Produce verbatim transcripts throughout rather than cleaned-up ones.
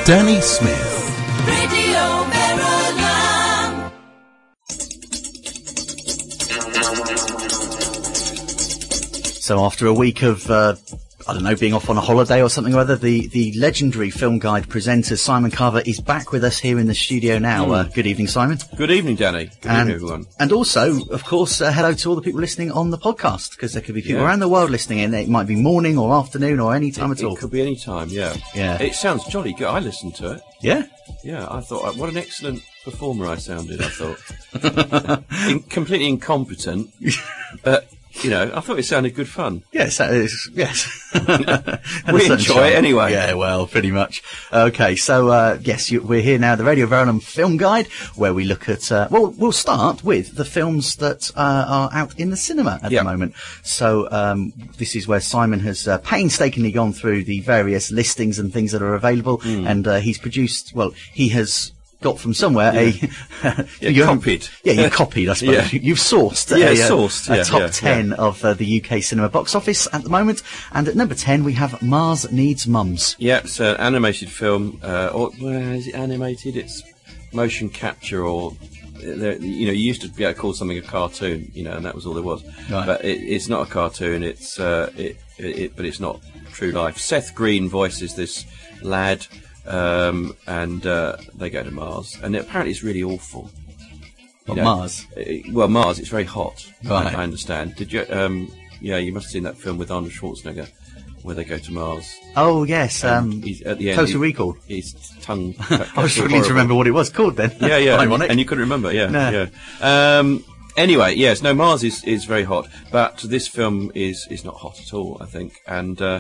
Danny Smith. Radio Verulam. So after a week of, uh, I don't know, being off on a holiday or something or other, the, the legendary Film Guide presenter Simon Carver is back with us here in the studio now. Mm. Uh, good evening, Simon. Good evening, Danny. Good and, evening, everyone. And also, of course, uh, hello to all the people listening on the podcast, because there could be people yeah. around the world listening in. It might be morning or afternoon or any time it, at all. It could be any time, yeah. Yeah. It sounds jolly good. I listened to it. Yeah? Yeah, I thought, what an excellent performer I sounded, I thought. In, completely incompetent, but... You know, I thought it sounded good fun. Yes, it's, yes. We enjoy it anyway. Yeah, well, pretty much. Okay, so, uh, yes, you, we're here now, the Radio Verulam Film Guide, where we look at, uh, well, we'll start with the films that uh, are out in the cinema at yep. the moment. So, um, this is where Simon has uh, painstakingly gone through the various listings and things that are available, mm. and uh, he's produced, well, he has... got from somewhere yeah. a yeah, you copied yeah you copied I suppose yeah. you've sourced yeah, a, sourced, a yeah, top yeah, ten yeah. of uh, the U K cinema box office at the moment, and at number ten we have Mars Needs Mums. Yeah, it's an animated film, uh, or well, is it animated? It's motion capture, or you know, you used to be able to call something a cartoon, you know, and that was all there was. Right. But it, it's not a cartoon. It's uh, it, it, it, but it's not true life. Seth Green voices this lad. Um, and uh, they go to Mars, and apparently it's really awful. What, Mars? Uh, well, Mars, it's very hot. Right. I, I understand. Did you? Um, yeah, you must have seen that film with Arnold Schwarzenegger, where they go to Mars. Oh yes, um, he's, at the end, Total he, Recall. His tongue. I was struggling to remember what it was called then. Yeah, yeah, and, Ironic. and you couldn't remember. Yeah, no. yeah. Um, anyway, yes, no, Mars is, is very hot, but this film is is not hot at all, I think, and uh,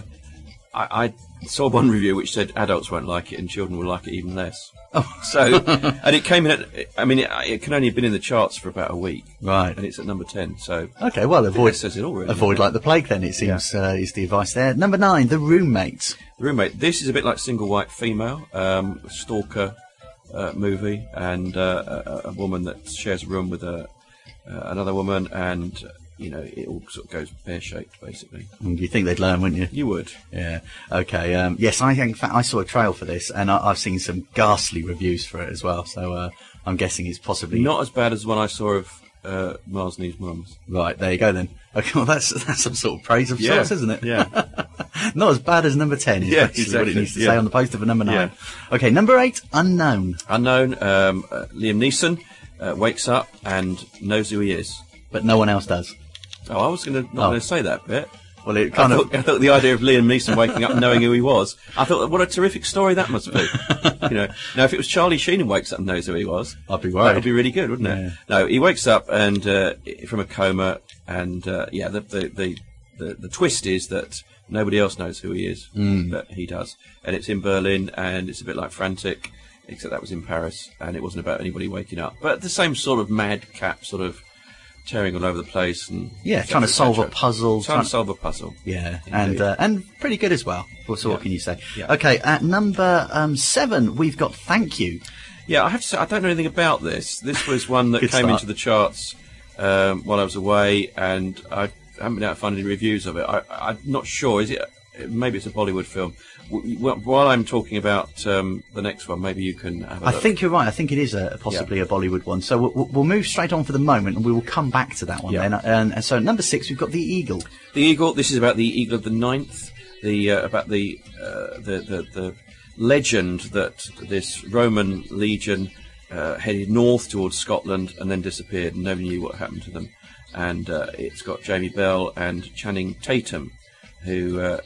I. I saw one review which said adults won't like it and children will like it even less. Oh. So, and it came in at, I mean, it, it can only have been in the charts for about a week. Right. And it's at number ten, so. Okay, well, avoid, says it all, really, avoid like the plague then, it seems, yeah. uh, is the advice there. Number nine, The Roommate. The Roommate. This is a bit like Single White Female, um, a stalker uh, movie, and uh, a, a woman that shares a room with a, uh, another woman, and... you know, it all sort of goes pear-shaped, basically. And you think they'd learn, wouldn't you? You would. Yeah. Okay. Um, yes, I in fact I saw a trail for this, and I, I've seen some ghastly reviews for it as well. So uh, I'm guessing it's possibly not as bad as the one I saw of uh, Mars Needs Mums. Right. There you go then. Okay. Well, that's that's some sort of praise of yeah. sorts, isn't it? Yeah. Not as bad as number ten. Yeah. Exactly. Exactly. What it needs to yeah. say on the poster for number nine. Yeah. Okay. Number eight, Unknown. Unknown. Um, uh, Liam Neeson uh, wakes up and knows who he is, but no one else does. Oh, I was going to not oh. going to say that bit. Well, it kind I of. Thought, I thought the idea of Liam Neeson waking up and knowing who he was. I thought, what a terrific story that must be. You know, now if it was Charlie Sheen who wakes up and knows who he was, I'd be worried. That would be really good, wouldn't yeah. it? No, he wakes up and uh, from a coma, and uh, yeah, the the, the the the twist is that nobody else knows who he is, mm. but he does, and it's in Berlin, and it's a bit like Frantic, except that was in Paris, and it wasn't about anybody waking up, but the same sort of madcap sort of. Tearing all over the place and yeah, trying to solve a puzzle. Trying to solve a puzzle. Yeah, Indeed. and uh, and pretty good as well. So yeah. what can you say? Yeah. Okay, at number um, seven, we've got Thank You. Yeah, I have to say I don't know anything about this. This was one that came start. into the charts um, while I was away, and I haven't been able to find any reviews of it. I, I'm not sure. Is it? Maybe it's a Bollywood film. While I'm talking about um, the next one, maybe you can have a I look. think you're right. I think it is a, possibly yeah. a Bollywood one. So we'll, we'll move straight on for the moment, and we will come back to that one yeah. then. And, and so at number six, we've got The Eagle. The Eagle. This is about the Eagle of the Ninth. The uh, about the, uh, the the the legend that this Roman legion uh, headed north towards Scotland and then disappeared, and nobody knew what happened to them. And uh, it's got Jamie Bell and Channing Tatum, who. Uh,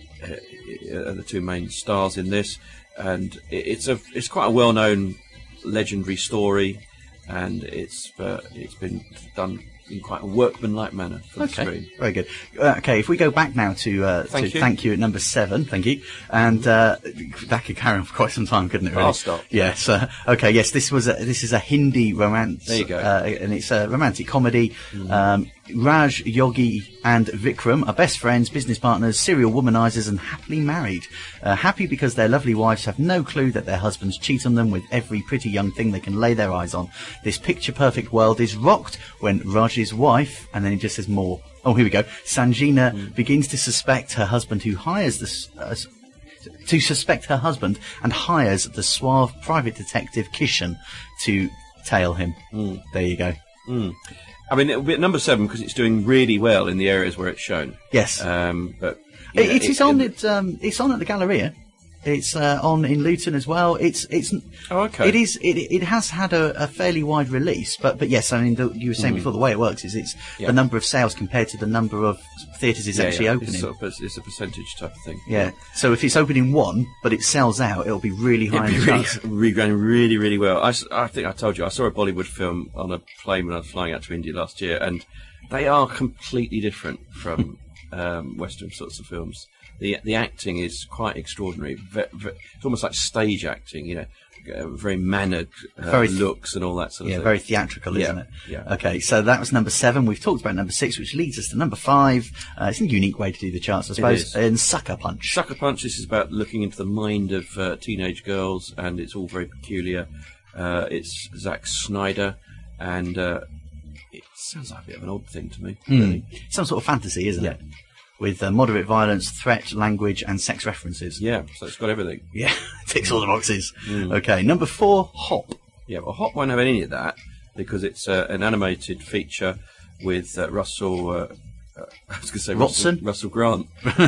are the two main stars in this, and it's a it's quite a well-known legendary story, and it's uh, it's been done in quite a workmanlike manner for okay. the screen. Very good. Uh, okay, if we go back now to uh, thank to you. Thank You at number seven, thank you, and uh, that could carry on for quite some time, couldn't it? Really? I'll stop. Yes. Uh, okay. Yes. This was a, this is a Hindi romance. There you go. Uh, and it's a romantic comedy. Mm. Um, Raj, Yogi and Vikram are best friends, business partners, serial womanizers and happily married. Uh, happy because their lovely wives have no clue that their husbands cheat on them with every pretty young thing they can lay their eyes on. This picture-perfect world is rocked when Raj's wife, and then it just says more. Oh, here we go. Sanjina mm. begins to suspect her husband, who hires the... Uh, to suspect her husband and hires the suave private detective Kishan to tail him. Mm. There you go. Mm. I mean, it'll be at number seven because it's doing really well in the areas where it's shown. Yes. Um, but it, know, it is it, on. it, It, um, it's on at the Galleria. It's uh, on in Luton as well. It's it's. Oh, okay. It is. It it has had a, a fairly wide release, but but yes, I mean the, you were saying Mm. before, the way it works is it's Yeah. the number of sales compared to the number of theatres it's yeah, actually yeah. opening. It's, sort of, it's a percentage type of thing. Yeah. So if it's opening one, but it sells out, it'll be really high. It'd in be the really, charts. really going really, really well. I, s- I think I told you I saw a Bollywood film on a plane when I was flying out to India last year, and they are completely different from um, Western sorts of films. The the acting is quite extraordinary. Ve- ve- it's almost like stage acting, you know, uh, very mannered uh, Very th- looks and all that sort of Yeah, thing. very theatrical, Yeah, isn't it? yeah. Okay, so that was number seven. We've talked about number six, which leads us to number five. Uh, it's a unique way to do the charts, I suppose. is. And Sucker Punch. Sucker Punch. This is about looking into the mind of uh, teenage girls, and it's all very peculiar. Uh, it's Zack Snyder, and uh, it sounds like a bit of an odd thing to me. Really. Some sort of fantasy, isn't Yeah. it? With uh, moderate violence, threat, language, and sex references. Yeah, so it's got everything. Yeah, ticks all the boxes. Mm. Okay, number four, Hop. Yeah, well, Hop won't have any of that because it's uh, an animated feature with uh, Russell. Uh, uh, I was going to say Russell, Rotson? Russell Grant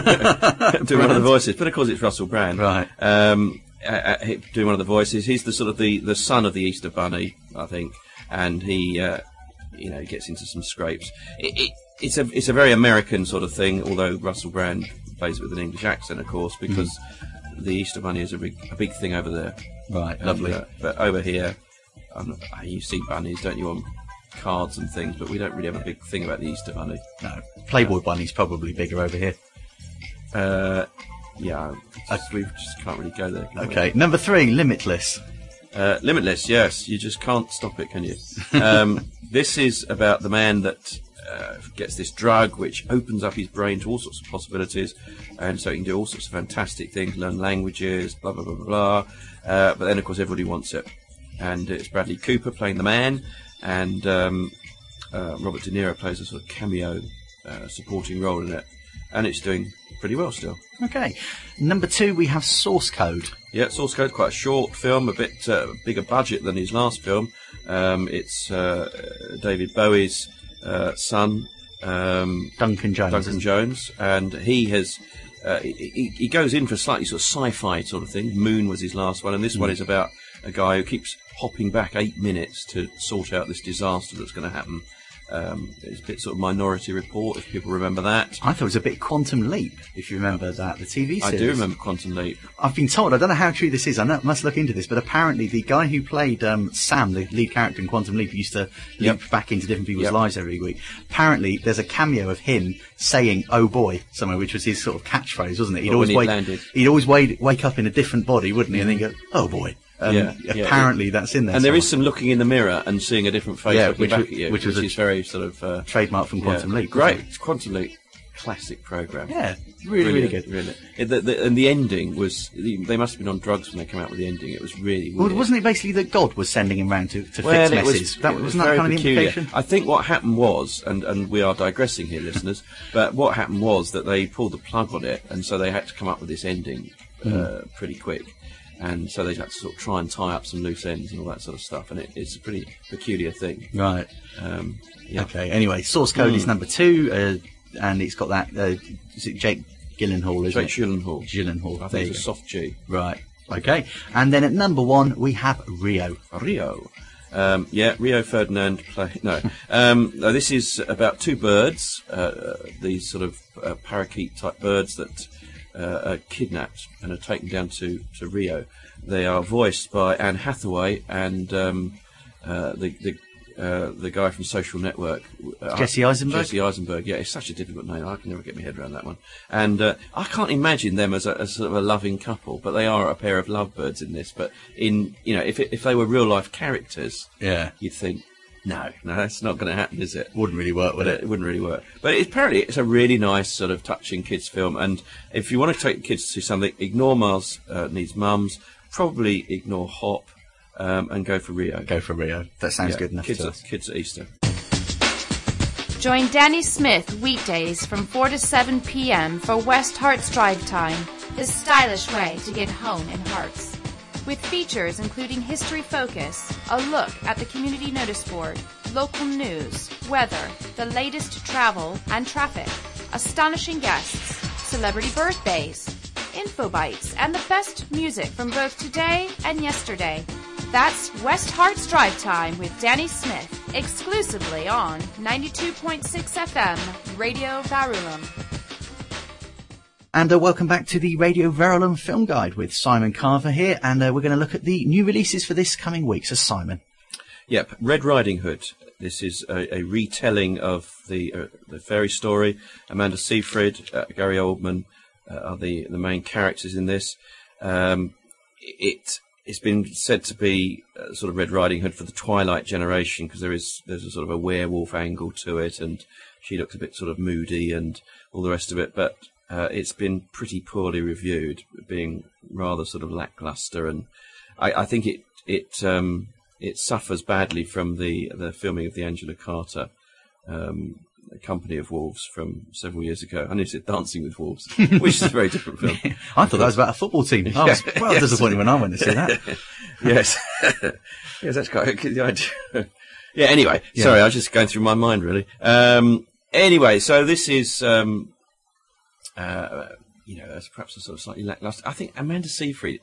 doing one of the voices, but of course it's Russell Brand. Right. Um, uh, uh, he- doing one of the voices. He's the sort of the, the son of the Easter Bunny, I think, and he, uh, you know, gets into some scrapes. It, it, it's a it's a very American sort of thing, although Russell Brand plays it with an English accent, of course, because the Easter Bunny is a big a big thing over there. Right, And, lovely. uh, but over here, um, you see bunnies, don't you, on cards and things, but we don't really have a big thing about the Easter Bunny. No, Playboy Bunny's probably bigger over here. Uh, yeah, just- we just can't really go there. can we? Okay, number three, Limitless. Uh, Limitless, yes, you just can't stop it, can you? Um, this is about the man that uh, gets this drug which opens up his brain to all sorts of possibilities, and so he can do all sorts of fantastic things, learn languages, blah, blah, blah, blah, blah. Uh, but then, of course, everybody wants it. And it's Bradley Cooper playing the man, and um, uh, Robert De Niro plays a sort of cameo uh, supporting role in it. And it's doing pretty well still. Okay, number two, we have Source Code. Yeah, Source Code, quite a short film, a bit uh, bigger budget than his last film. Um, it's uh, David Bowie's uh, son, um, Duncan Jones. Duncan Jones, and he has uh, he, he goes in for a slightly sort of sci-fi sort of thing. Moon was his last one, and this one is about a guy who keeps hopping back eight minutes to sort out this disaster that's going to happen. Um, it's a bit sort of Minority Report, if people remember that. I thought it was a bit Quantum Leap, if you remember that, the T V I series. do remember Quantum Leap. I've been told, I don't know how true this is, I know, must look into this, but apparently the guy who played um, Sam, the lead character in Quantum Leap, used to leap Yep. back into different people's Yep. lives every week. Apparently there's a cameo of him saying, oh boy, somewhere, which was his sort of catchphrase, wasn't it? He'd Well, always, when he wake, landed. he'd always wake, wake up in a different body, wouldn't he? And then go, oh boy. Um, Yeah, yeah. apparently that's in there. And there is somewhere. some looking in the mirror and seeing a different face Yeah, looking which back was- at you, which which, was a- is very sort of uh, trademark from Quantum yeah. Leap. Great, wasn't it's Quantum Leap, classic program. it? Yeah, really, really good. Really. It- the, the, and the ending was they must have been on drugs when they came out with the ending. It was really Well, weird. wasn't it basically that God was sending him round to, to Well, fix it messes? was, that it was wasn't that very kind of the peculiar. implication? I think what happened was, and, and we are digressing here, listeners, but what happened was that they pulled the plug on it, and so they had to come up with this ending uh, pretty quick. And so they had to sort of try and tie up some loose ends and all that sort of stuff, and it, it's a pretty peculiar thing. Right. Um, yeah. Okay. Anyway, Source Code is number two, uh, and it's got that. Uh, is it Jake Gyllenhaal? Isn't Jake it? Gyllenhaal. Gyllenhaal. I There think you it's a go. soft G. Right. Okay. And then at number one we have Rio. Rio. Um, yeah, Rio Ferdinand play. No, um, no, this is about two birds, uh, these sort of uh, parakeet type birds that uh, are kidnapped and are taken down to, to Rio. They are voiced by Anne Hathaway and um, uh, the the uh, the guy from Social Network, uh, Jesse Eisenberg? Jesse Eisenberg. Yeah, it's such a difficult name. I can never get my head around that one. And uh, I can't imagine them as a as sort of a loving couple, but they are a pair of lovebirds in this. But in you know, if it, if they were real life characters, Yeah. you'd think, no, no, that's not going to happen, is it? Wouldn't really work, would But it? it wouldn't really work. But it, apparently, it's a really nice sort of touching kids film. And if you want to take kids to see something, ignore Mars uh, Needs Mums. Probably ignore Hop um, and go for Rio. Go for Rio. That sounds Yeah, good enough kids to at, us. kids at Easter. Join Danny Smith weekdays from four to seven p.m. for West Hearts Drive Time the stylish way to get home in hearts. With features including History Focus, a look at the community notice board, local news, weather, the latest travel and traffic, astonishing guests, celebrity birthdays, info bites, and the best music from both today and yesterday. That's West Hart's Drive Time with Danny Smith, exclusively on ninety-two point six F M, Radio Verulam. And uh, welcome back to the Radio Verulam Film Guide with Simon Carver here, and uh, we're going to look at the new releases for this coming week. So, Simon. Yep, Red Riding Hood. This is a, a retelling of the uh, the fairy story. Amanda Seyfried, uh, Gary Oldman uh, are the, the main characters in this. Um, it it's been said to be uh, sort of Red Riding Hood for the Twilight generation, because there is there's a sort of a werewolf angle to it, and she looks a bit sort of moody and all the rest of it. But uh, it's been pretty poorly reviewed, being rather sort of lackluster, and I, I think it it. Um, It suffers badly from the the filming of the Angela Carter um, Company of Wolves from several years ago. I nearly said Dancing with Wolves, which is a very different film. I thought that was about a football team. I was well yes. disappointed when I went to see that. yes, yes, that's quite a good idea. yeah. Anyway, Yeah. sorry, I was just going through my mind really. Um, anyway, so this is um, uh, you know, that's perhaps a sort of slightly lackluster. I think Amanda Seyfried.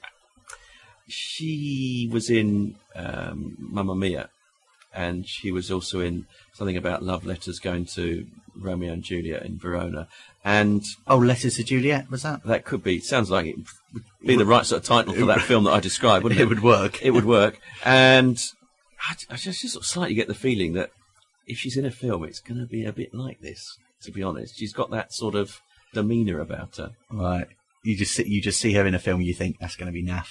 She was in um, Mamma Mia, and she was also in something about love letters going to Romeo and Juliet in Verona. And Oh, Letters to Juliet, was that? that could be, sounds like it would be the right sort of title for that film that I described, wouldn't it? It would work. It would work. And I, I just, just sort of slightly get the feeling that if she's in a film, it's going to be a bit like this, to be honest. She's got that sort of demeanour about her. Right. You just see, you just see her in a film, you think that's going to be naff.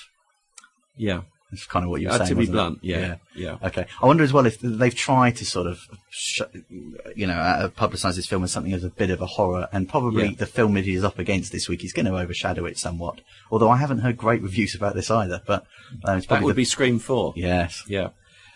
Yeah. That's kind of what you were Uh, saying. to be wasn't it? blunt, yeah, yeah. Okay. I wonder as well if they've tried to sort of, sh- you know, uh, publicise this film as something as a bit of a horror, and probably Yeah. the film it is up against this week is going to overshadow it somewhat. Although I haven't heard great reviews about this either, but uh, it's That probably would the- be Scream four. Yes. Yeah.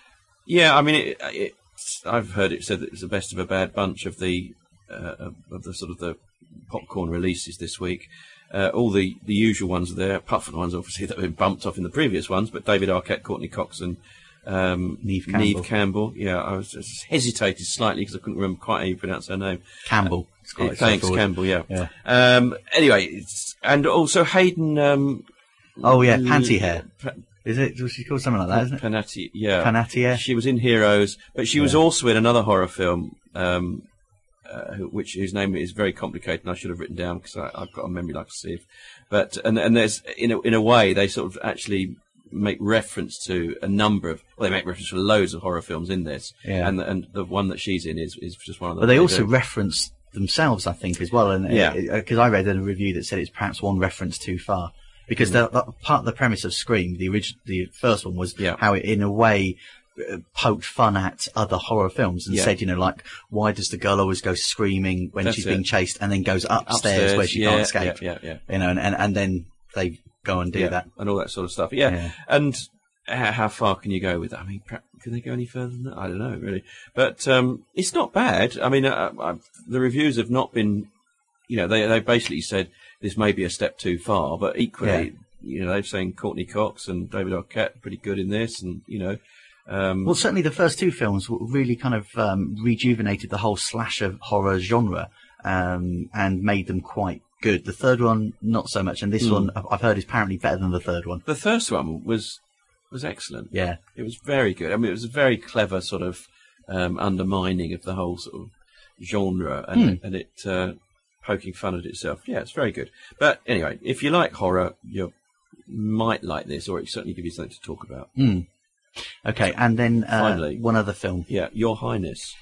Yeah, I mean, it, it, I've heard it said that it's the best of a bad bunch of the uh, of the sort of the popcorn releases this week. Uh, all the, the usual ones are there, apart from the ones obviously that have been bumped off in the previous ones, but David Arquette, Courtney Cox and um, Neve Campbell. Neve Campbell. Yeah, I was just hesitated slightly because I couldn't remember quite how you pronounce her name. Campbell. It's quite Uh, thanks, straightforward. Campbell, yeah. Yeah. Um, anyway, it's, and also Hayden... Um, Oh, yeah, Panty Hair. Pa- Is it? Was she called something like that, isn't it? Panatti, yeah. Panattiere? She was in Heroes, but she was Yeah. also in another horror film, um, uh, who- which whose name is very complicated, and I should have written down because I've got a memory like a sieve. But and and there's in a in a way they sort of actually make reference to a number of well they make reference to loads of horror films in this, Yeah. and the, and the one that she's in is is just one of them. But they also reference themselves, I think, as well. And Yeah. because I read in a review that said it's perhaps one reference too far. Because the, the, part of the premise of Scream, the original, the first one was Yeah. how it, in a way, uh, poked fun at other horror films and Yeah. said, you know, like, why does the girl always go screaming when That's she's it. being chased and then goes upstairs, Upstairs, where she yeah, can't escape? yeah, yeah, You know, and, and, and then they go and do yeah, that. and all that sort of stuff. Yeah, Yeah. and how, how far can you go with that? I mean, perhaps, can they go any further than that? I don't know, really. But um, it's not bad. I mean, uh, uh, the reviews have not been, you know, they they basically said this may be a step too far, but equally, you know, they're saying Courtney Cox and David Arquette are pretty good in this, and you know. Um, Well, certainly the first two films w- really kind of um, rejuvenated the whole slasher horror genre um, and made them quite good. The third one, not so much, and this Mm. one I've- I've heard is apparently better than the third one. the first one was was excellent. Yeah. It was very good. I mean, it was a very clever sort of um, undermining of the whole sort of genre, and Hmm. and it uh, poking fun at itself. Yeah, it's very good. But anyway, if you like horror, you might like this, or it certainly give you something to talk about. Mm. Okay, and then uh, Finally. one other film. Yeah, Your Highness.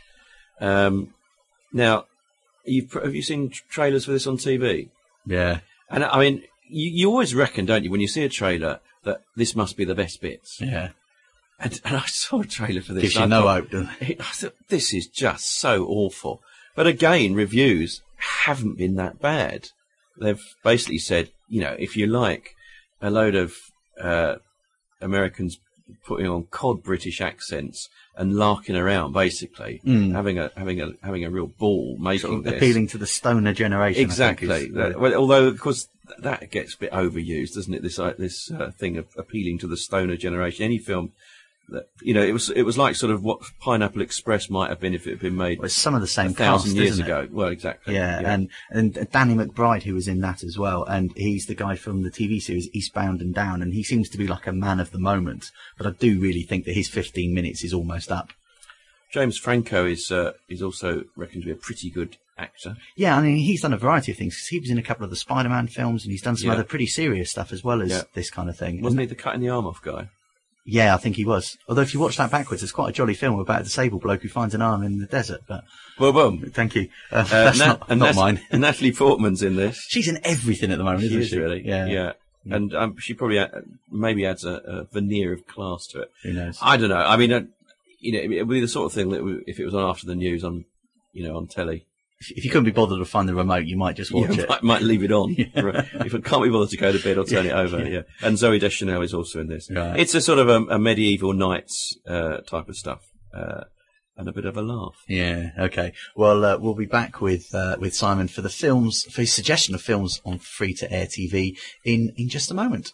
Um, now, you've, have you seen tra- trailers for this on T V? Yeah. And I mean, you, you always reckon, don't you, when you see a trailer, that this must be the best bits. Yeah. And, and I saw a trailer for this. Gives you and I no thought, hope, doesn't it? I thought, this is just so awful. But again, reviews haven't been that bad. They've basically said, you know, if you like a load of uh, Americans putting on cod British accents and larking around, basically, Mm. having a having a having a real ball making Sort of this. appealing to the stoner generation. I think, Exactly. is- That- well, although, of course, th- that gets a bit overused, doesn't it? This uh, this uh, thing of appealing to the stoner generation. Any film that, you know, it was it was like sort of what Pineapple Express might have been if it had been made Well, it's some of the same a thousand cast, years isn't it? ago. Well, exactly. Yeah, and and Danny McBride, who was in that as well, and he's the guy from the T V series Eastbound and Down, and he seems to be like a man of the moment. But I do really think that his fifteen minutes is almost up. James Franco is uh, is also reckoned to be a pretty good actor. Yeah, I mean, he's done a variety of things, 'cause he was in a couple of the Spider-Man films, and he's done some Yeah. other pretty serious stuff as well as Yeah. this kind of thing. Wasn't he the cutting the arm off guy? Yeah, I think he was. Although if you watch that backwards, it's quite a jolly film about a disabled bloke who finds an arm in the desert. But Boom, boom. thank you. Uh, Uh, that's Nat- not, and not Nat- mine. and Natalie Portman's in this. She's in everything at the moment, She isn't is she? really. Yeah. Yeah. And um, she probably uh, maybe adds a, a veneer of class to it. Who knows? I don't know. I mean, uh, you know, it would be the sort of thing that w- if it was on after the news on, you know, on telly, If you couldn't be bothered to find the remote, you might just watch you it. might, might leave it on. If I can't be bothered to go to bed, I'll turn it over. Yeah. And Zoe Deschanel is also in this. Right. It's a sort of a, a medieval knights uh, type of stuff, uh, and a bit of a laugh. Yeah. Okay. Well, uh, we'll be back with uh, with Simon for the films, for his suggestion of films on free to air T V in in just a moment.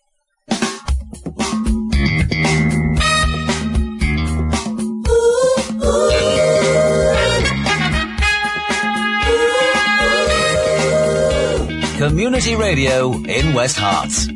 Community Radio in West Hearts.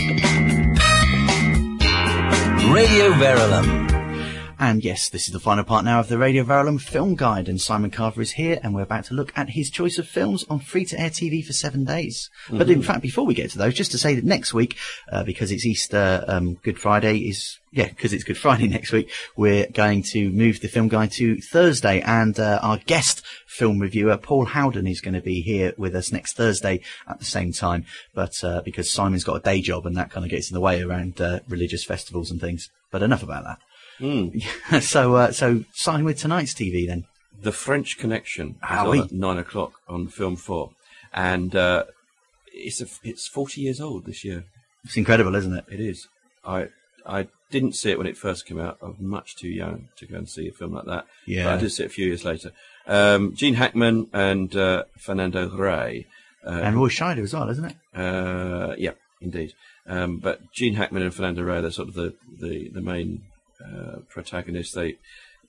Radio Verulam. And yes, this is the final part now of the Radio Verulam Film Guide, and Simon Carver is here, and we're about to look at his choice of films on free-to-air T V for seven days. Mm-hmm. But in fact, before we get to those, just to say that next week, uh, because it's Easter, um, Good Friday is, yeah, because it's Good Friday next week, we're going to move the Film Guide to Thursday, and uh, our guest film reviewer, Paul Howden, is going to be here with us next Thursday at the same time, but uh, because Simon's got a day job, and that kind of gets in the way around uh, religious festivals and things. But enough about that. Mm. so, uh, so sign with tonight's T V then. The French Connection is Ah, on oui. at nine o'clock on Film Four, and uh, it's a, it's forty years old this year. It's incredible, isn't it? It is. I I didn't see it when it first came out. I was much too young to go and see a film like that. Yeah. But I did see it a few years later. Um, Gene Hackman and uh, Fernando Rey. Uh, And Roy Scheider as well, isn't it? uh, yeah, indeed. Um, but Gene Hackman and Fernando Rey, they're sort of the the the main uh, protagonists. They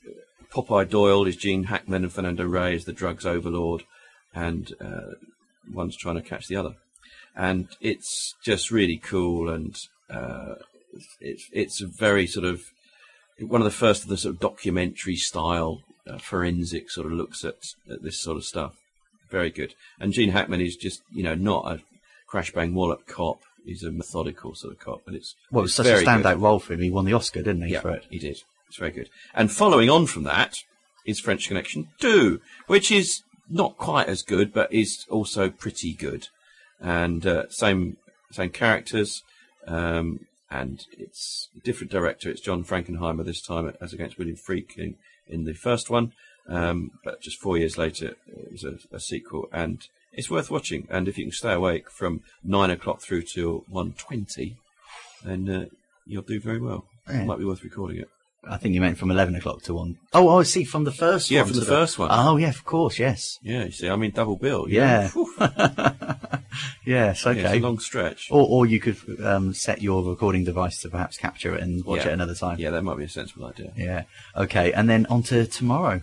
Popeye Doyle is Gene Hackman and Fernando Rey is the drugs overlord, and uh, one's trying to catch the other. And it's just really cool, and uh, it's it's a very sort of one of the first of the sort of documentary style uh, forensic sort of looks at, at this sort of stuff. Very good. And Gene Hackman is just, you know, not a crash bang wallop cop. He's a methodical sort of cop, but it's Well, it it's was such a very standout good. role for him. He won the Oscar, didn't he, Yeah, for it? he did. It's very good. And following on from that is French Connection two, which is not quite as good, but is also pretty good. And uh, same same characters, um, and it's a different director. It's John Frankenheimer this time, as against William Friedkin in the first one. Um, but just four years later, it was a, a sequel, and it's worth watching. And if you can stay awake from nine o'clock through till one twenty, then uh, you'll do very well. Yeah. It might be worth recording it. I think you meant from eleven o'clock to one. Oh, oh, I see, from the first Yeah, one. from to the first one. Oh, yeah, of course, yes. Yeah, you see, I mean double bill. you Yeah. know. Whew. Yes, Yeah, okay. it's a long stretch. Or, or you could um, set your recording device to perhaps capture it and watch Yeah. it another time. Yeah, that might be a sensible idea. Yeah. Okay, and then on to tomorrow.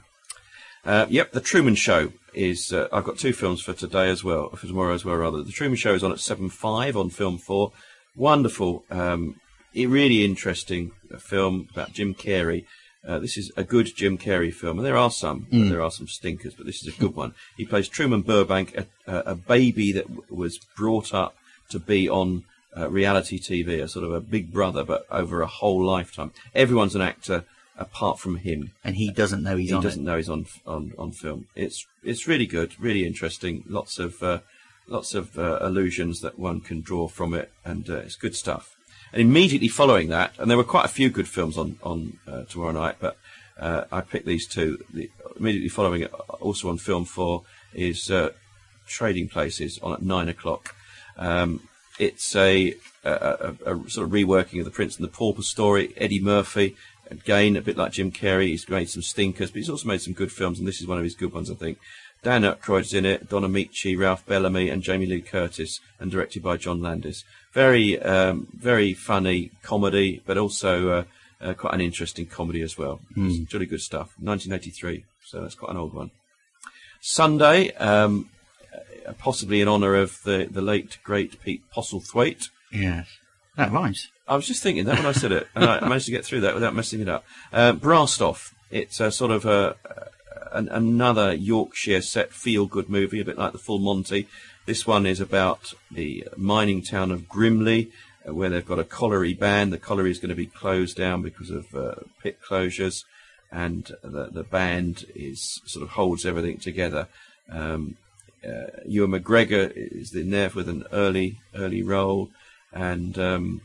Uh, yep, The Truman Show is. Uh, I've got two films for today as well, for tomorrow as well, rather. The Truman Show is on at seven five on Film Four. Wonderful, um, a really interesting film about Jim Carrey. Uh, this is a good Jim Carrey film, and there are some, Mm. there are some stinkers, but this is a good one. He plays Truman Burbank, a, a, a baby that w- was brought up to be on uh, reality T V, a sort of a Big Brother, but over a whole lifetime. Everyone's an actor apart from him. And he doesn't know he's he on doesn't it. know he's on on on film. It's it's really good, really interesting. Lots of uh, lots of uh, allusions that one can draw from it, and uh, it's good stuff. And immediately following that, and there were quite a few good films on on uh, tomorrow night, but uh, I picked these two. The, immediately following it, also on Film Four, is uh, Trading Places on at nine o'clock. Um, it's a, a, a, a sort of reworking of the Prince and the Pauper story. Eddie Murphy, again, a bit like Jim Carrey, he's made some stinkers, but he's also made some good films, and this is one of his good ones, I think. Dan Aykroyd's in it, Don Amici, Ralph Bellamy, and Jamie Lee Curtis, and directed by John Landis. Very, um, very funny comedy, but also uh, uh, quite an interesting comedy as well. Mm. It's jolly good stuff. nineteen eighty-three, so that's quite an old one. Sunday, um, possibly in honour of the, the late, great Pete Postlethwaite. Yes. That rhymes. I was just thinking that when I said it, and I managed to get through that without messing it up. Uh, Brastoff. It's a sort of a, an, another Yorkshire set feel-good movie, a bit like the Full Monty. This one is about the mining town of Grimley, uh, where they've got a colliery ban. The colliery is going to be closed down because of uh, pit closures, and the, the band is sort of holds everything together. Um, uh, Ewan McGregor is in there with an early early role, and um,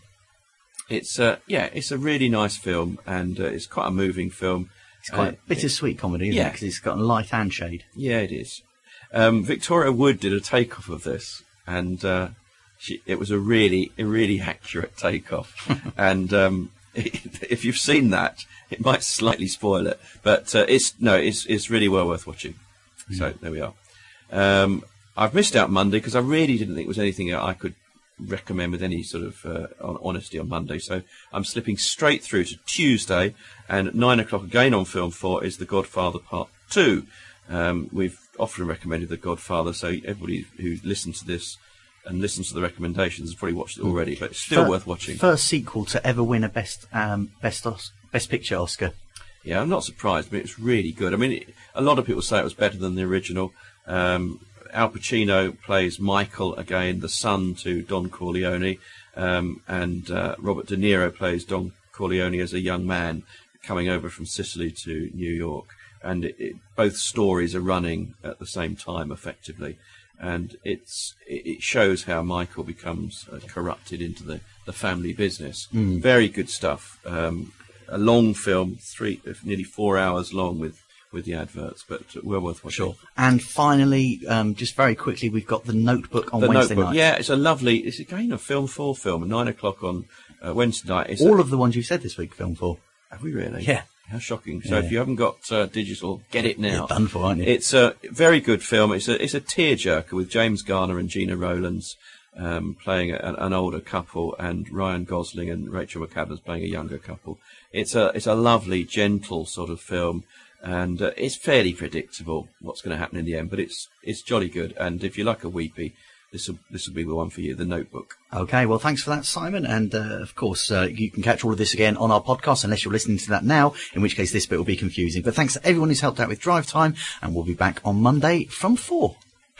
it's uh, yeah, it's a really nice film, and uh, it's quite a moving film. It's quite uh, a bittersweet comedy, isn't yeah. it? Because it's got light and shade. Yeah, it is. Um, Victoria Wood did a takeoff of this, and uh, she, it was a really, a really accurate takeoff. and um, if you've seen that, it might slightly spoil it, but uh, it's no, it's it's really well worth watching. Mm. So there we are. Um, I've missed out Monday because I really didn't think there was anything I could recommend with any sort of uh, honesty on Monday. So I'm slipping straight through to Tuesday, and at nine o'clock again on Film Four is The Godfather Part Two. Um, we've often recommended The Godfather, so everybody who listens to this and listens to the recommendations has probably watched it already, but it's still Fir- worth watching. First sequel to ever win a best um, best Os- best picture Oscar. Yeah, I'm not surprised. I mean, it's really good. I mean, it, a lot of people say it was better than the original. Um, Al Pacino plays Michael again, the son to Don Corleone, um, and uh, Robert De Niro plays Don Corleone as a young man coming over from Sicily to New York. And it, it, both stories are running at the same time, effectively. And it's it, it shows how Michael becomes uh, corrupted into the, the family business. Mm. Very good stuff. Um, a long film, three, nearly four hours long with, with the adverts, but well worth watching. Sure. And finally, um, just very quickly, we've got The Notebook on the Wednesday Notebook. night. Yeah, it's a lovely, it's again a Film four film, nine o'clock on uh, Wednesday night. It's All a, of the ones you said this week, Film four. Have we really? Yeah. How shocking. So Yeah. if you haven't got uh, digital, get it now. You're done for, aren't you? It's a very good film. It's a it's a tearjerker with James Garner and Gina Rowlands um, playing a, an older couple, and Ryan Gosling and Rachel McAdams playing a younger couple. It's a it's a lovely, gentle sort of film, and uh, it's fairly predictable what's going to happen in the end, but it's it's jolly good. And if you like a weepy, this will this will be the one for you, The Notebook. Okay, well, thanks for that, Simon. And, uh, of course, uh, you can catch all of this again on our podcast, unless you're listening to that now, in which case this bit will be confusing. But thanks to everyone who's helped out with Drive Time, and we'll be back on Monday from four.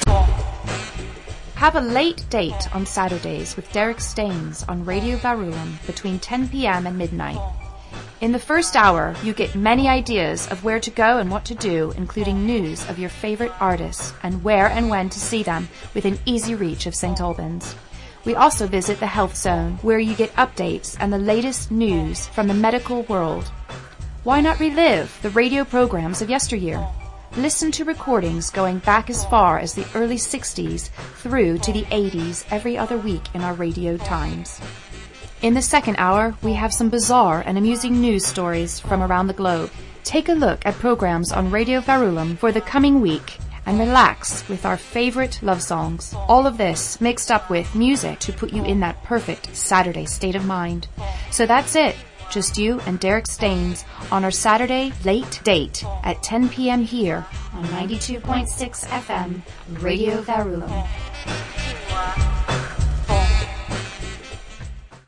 Have a late date on Saturdays with Derek Staines on Radio Verulam between ten p.m. and midnight. In the first hour, you get many ideas of where to go and what to do, including news of your favourite artists and where and when to see them within easy reach of Saint Albans. We also visit the Health Zone, where you get updates and the latest news from the medical world. Why not relive the radio programs of yesteryear? Listen to recordings going back as far as the early sixties through to the eighties every other week in our radio times. In the second hour, we have some bizarre and amusing news stories from around the globe. Take a look at programs on Radio Verulam for the coming week and relax with our favorite love songs. All of this mixed up with music to put you in that perfect Saturday state of mind. So that's it. Just you and Derek Staines on our Saturday late date at ten p.m. here on ninety-two point six F M, Radio Verulam.